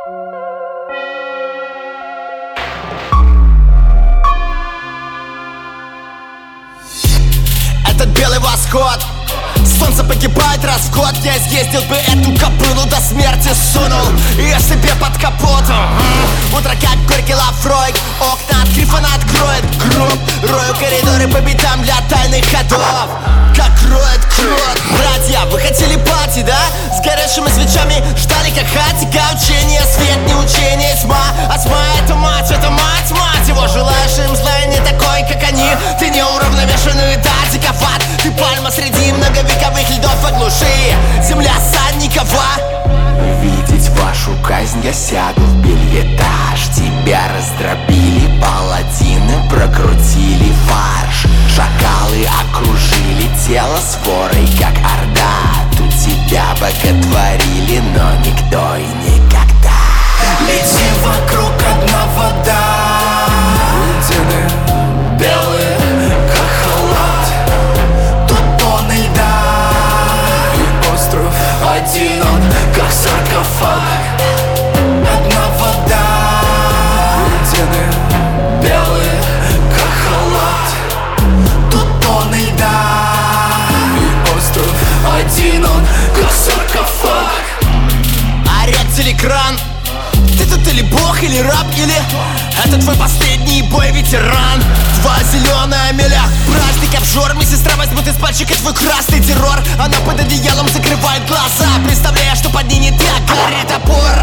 Этот белый восход, солнце погибает раз в год. Я съездил бы эту кобылу до смерти, сунул ее себе под капотом. Утро как горький лаврой, окна открыв, она откроет гроб. Рою коридоры по битам для тайных ходов. Как роет крот. Братья, вы хотели пати, да? С горящими свечами ждали как хатика. Учение, свет, не учение, тьма. А тьма это мать, мать его. Желаешь им зла и не такой, как они. Ты неуравновешенный, да, диковат. Ты пальма среди многовековых льдов во глуши. Земля Санникова. Увидеть вашу казнь я сяду в бельетаж. Тебя раздробили паладины, прокрутили фарш. Шакалы окружили тело сворой, как орда. Тут тебя боготворили, но никто и никогда. Летим вокруг одна вода. Стены белые, как халат. Тут тонны льда. И остров один он, как саркофаг. Одна вода. Стены белые, как халат. Тут тонны льда. И остров один он, как саркофаг. Орет телекран. Ты тут или бог, или раб, или это твой последний бой, ветеран. Твоя зеленая миля, праздник, обжор. Медсестра возьмут из пальчика твой красный террор. Она под одеялом закрывает глаза, представляя, что под ней не ты, а горит топор.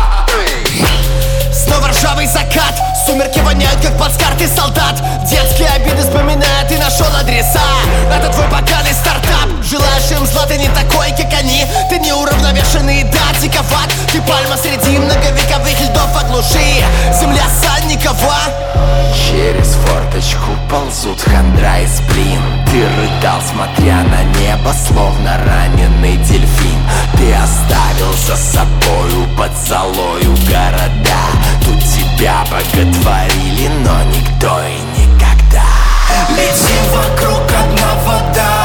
Снова ржавый закат, сумерки воняют, как плацкарты солдат. Детские обиды вспоминая, ты нашел адреса. Это твой поганый стартап. Желаешь им зла, ты не такой, как они. Ты неуравновешенный, да, диковат. Ты пальма среди многовековых льдов во глуши. Земля Санникова. Через форточку ползут хандра и сплин. Ты рыдал, смотря на небо, словно раненый дельфин. Ты оставил за собою под золою города. Тут тебя боготворили, но никто и никогда. Летим вокруг одна вода.